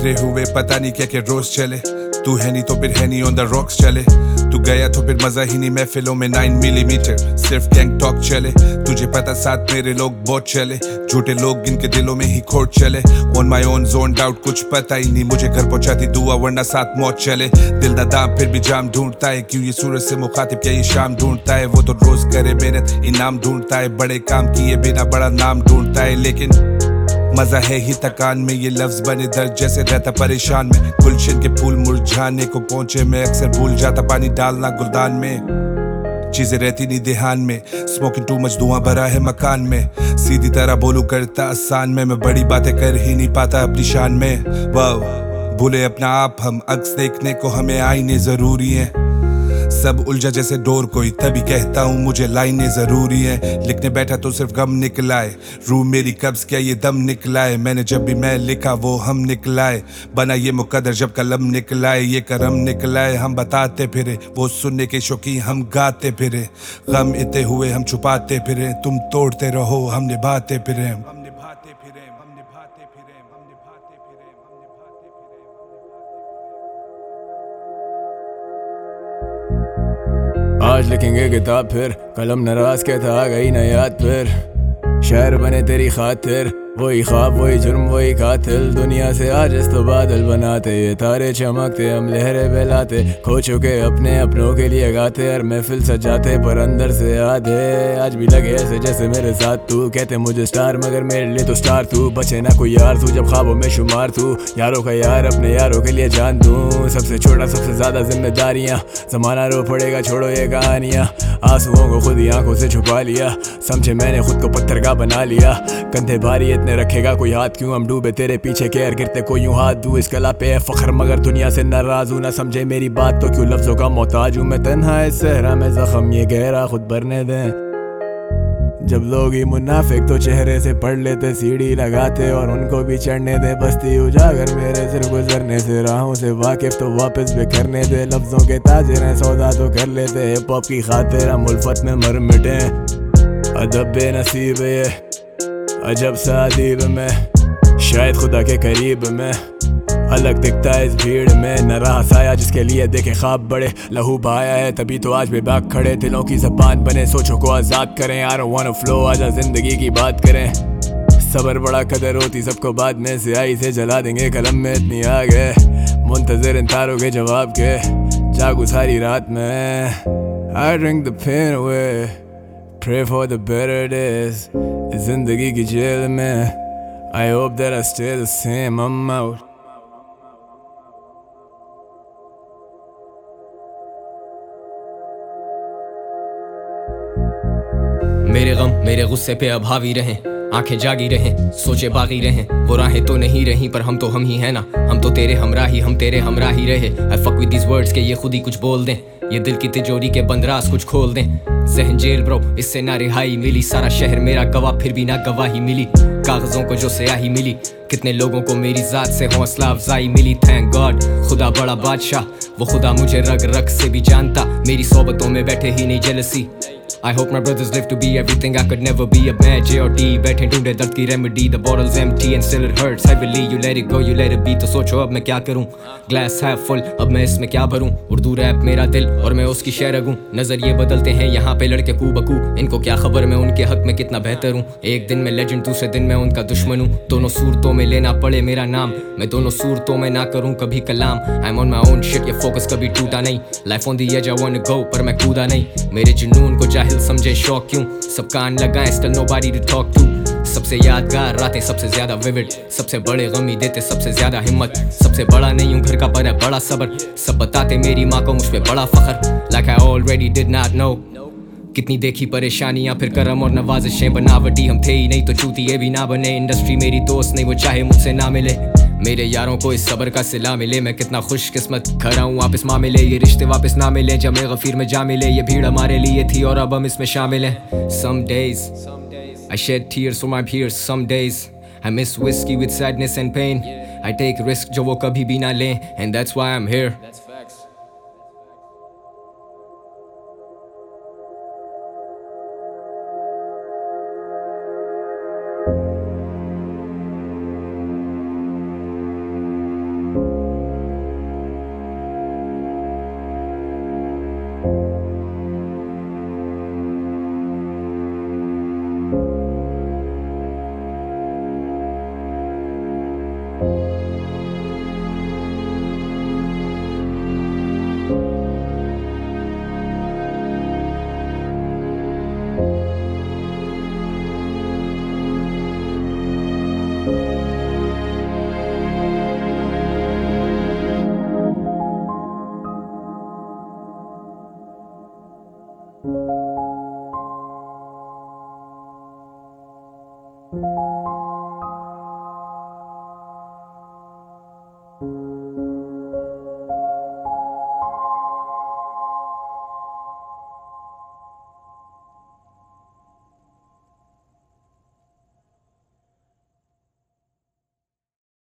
बिखरे हुए पता नहीं क्या क्या रोज चले, तू है नहीं तो फिर है नहीं ऑन द रॉक्स चले, तू गया तो फिर मजा ही नहीं महफिलों में 9 मिलीमीटर सिर्फ गैंग टॉक चले, तुझे पता साथ मेरे लोग बहुत चले, झूठे लोग इनके दिलों में ही खोट चले, on my own zone doubt कुछ पता ही नहीं, मुझे घर पहुंचाती दुआ वरना साथ मौत चले, दिल दादाम फिर भी जाम ढूंढता है, क्यों ये सूरज से मुखातिब क्या ये शाम ढूंढता है, वो तो रोज करे मेहनत इनाम ढूंढता है, बड़े काम किए बिना बड़ा नाम ढूंढता है, लेकिन मजा है ही थकान में, ये लफ्ज बने दर्द जैसे रहता परेशान में, गुलशन के फूल मुरझाने को पहुंचे मैं अक्सर भूल जाता पानी डालना गुलदान में, चीजें रहती नहीं ध्यान में, स्मोकिंग टू मच धुआं भरा है मकान में, सीधी तरह बोलूं करता आसान में, मैं बड़ी बातें कर ही नहीं पाता अपनी शान में, वाह भूले अपना आप हम, अक्स देखने को हमें आईने जरूरी है, सब उलझा जैसे डोर कोई, तभी कहता हूँ मुझे लाइनें जरूरी है, लिखने बैठा तो सिर्फ गम निकलाए, रूह मेरी कब्ज क्या ये दम निकलाए, मैंने जब भी मैं लिखा वो हम निकलाए, बना ये मुकद्दर जब कलम निकलाए, ये करम निकलाए, हम बताते फिरे, वो सुनने के शौकीन हम गाते फिरे, गम इतने हुए हम छुपाते फिरे, तुम तोड़ते रहो हम निभाते फिरे, हम निभाते फिरे, हम निभाते फिरे, हम निभाते फिरे, हम निभाते फिरे। आज लिखेंगे किताब फिर, कलम नाराज के था गई न याद फिर, शायर बने तेरी खातिर, वही ख्वाब वही जुर्म वही कातिल, दुनिया से आज इस तो बादल बनाते, ये तारे चमकते हम लहरें बहलाते, खो चुके अपने अपनों के लिए गाते, और महफिल सजाते पर अंदर से आधे, आज भी लगे ऐसे जैसे मेरे साथ तू, कहते मुझे स्टार मगर मेरे लिए तो स्टार तू, बचे ना कोई यार तू जब ख्वाबों में शुमार तू, यारों का यार अपने यारों के लिए जान दूं, सबसे छोटा सबसे ज्यादा जिम्मेदारियां, जमाना रो पड़ेगा छोड़ो ये कहानियां, आंसुओं को खुद ही आंखों से छुपा लिया, समझे मैंने खुद को पत्थर का बना लिया, कंधे भारी इतने रखेगा कोई हाथ क्यों, हम डूबे तेरे पीछे केयर गिरते कोई यूं हाथ दूं, इस कला पे है फख्र मगर दुनिया से नाराज हूं, ना समझे मेरी बात तो क्यों लफ्जों का मोहताज हूं, मैं तन्हा इस सहरा में जख्म ये गहरा खुद भरने दें, जब लोग ही मुनाफिक तो चेहरे से पढ़ लेते, सीढ़ी लगाते और उनको भी चढ़ने दे, बस्ती उजागर मेरे सिर गुजरने से, राहों से वाकिफ तो वापस बिखरने दे, लफ्जों के ताजिर हैं सौदा तो कर लेते, हिप हॉप की खातिर हम उल्फत में मर मिटे, अदब बेनसीब ये अजब सा अदीब में, शायद खुदा के करीब में, अलग दिखता है इस भीड़ में, न रहा साया जिसके लिए देखे ख्वाब बड़े, लहू बहाया है तभी तो आज बेबाक खड़े, दिलों की ज़बान बने सोचों को आज़ाद करें, I don't wanna flow आजा जिंदगी की बात करें, सबर बड़ा कदर होती सबको बाद में, से आई से जला देंगे कलम में इतनी आग है, मुंतज़िर इन तारों के जवाब के, जागू सारी रात में, I drink the pain away, pray for the better days, जिंदगी की जेल में, I hope that I stay the same, I'm out. मेरे गम मेरे गुस्से पे अब हावी रहें, आंखें जागी रहें, सोचे बागी रहें, वो राहें तो नहीं रही पर हम तो हम ही हैं ना, हम तो तेरे हमराही हम तेरे हमराही रहे, I fuck with these words के ये खुद ही कुछ बोल दें, ये दिल की तिजोरी के बंद राज कुछ खोल दें, जहन जेल ब्रो इससे ना रिहाई मिली, सारा शहर मेरा गवाह फिर भी ना गवाही मिली, कागजों को जो स्याही मिली, कितने लोगों को मेरी जात से हौसला अफजाई मिली, थैंक गॉड खुदा बड़ा बादशाह, वो खुदा मुझे रग रग से भी जानता, मेरी सोबतों में बैठे ही नहीं jealousy, I hope my brothers live to be everything I could never be, a bad J or D बैठे ढूंढे दर्द की remedy, the bottle's empty and still it hurts heavily, you let it go you let it be, तो सोचो अब मैं क्या करूं, glass half full अब मैं इसमें क्या भरूं, उर्दू रैप मेरा दिल और मैं उसकी शेर हूं, नजरिए बदलते हैं यहाँ पे लड़के कू बकू, इनको क्या खबर मैं उनके हक में कितना बेहतर हूं, एक दिन मैं लेजेंड दूसरे दिन मैं उनका दुश्मन हूं, दोनों सूरतों में लेना पड़े मेरा नाम, मैं दोनों सूरतों में ना करूं कभी कलाम, I'm on my own shit ये फोकस कभी टूटा नहीं, life on the edge I wanna go पर मैं कूदा नहीं, मेरे जुनून को जाहिल समझे शौक क्यों, सब कान लगाएं still nobody to talk to, सबसे यादगार रातें सबसे ज्यादा विविड, सबसे बड़े गमी देते सबसे ज्यादा हिम्मत, सबसे बड़ा नहीं हूँ घर का पर है बड़ा सबर, सब बताते मेरी माँ को मुझ पे बड़ा फख्र, like I already did not know, कितनी देखी परेशानियां फिर करम और नवाजिशें, बनावटी हम थे ही नहीं तो चूतिए भी ना बने, इंडस्ट्री मेरी दोस्त नहीं वो चाहे मुझसे ना मिले, मेरे यारों को इस सबर का सिला मिले, मैं कितना खुशकिस्मत खरा हूँ वापस मामिले, ये रिश्ते वापस ना मिले जमे गफीर में जा मिले, ये भीड़ हमारे लिए थी और अब हम इसमें शामिल हैं, some days I shed tears for my peers, some days I miss whiskey with sadness and pain, I take risk जो वो कभी भी ना लें, and that's why I'm here.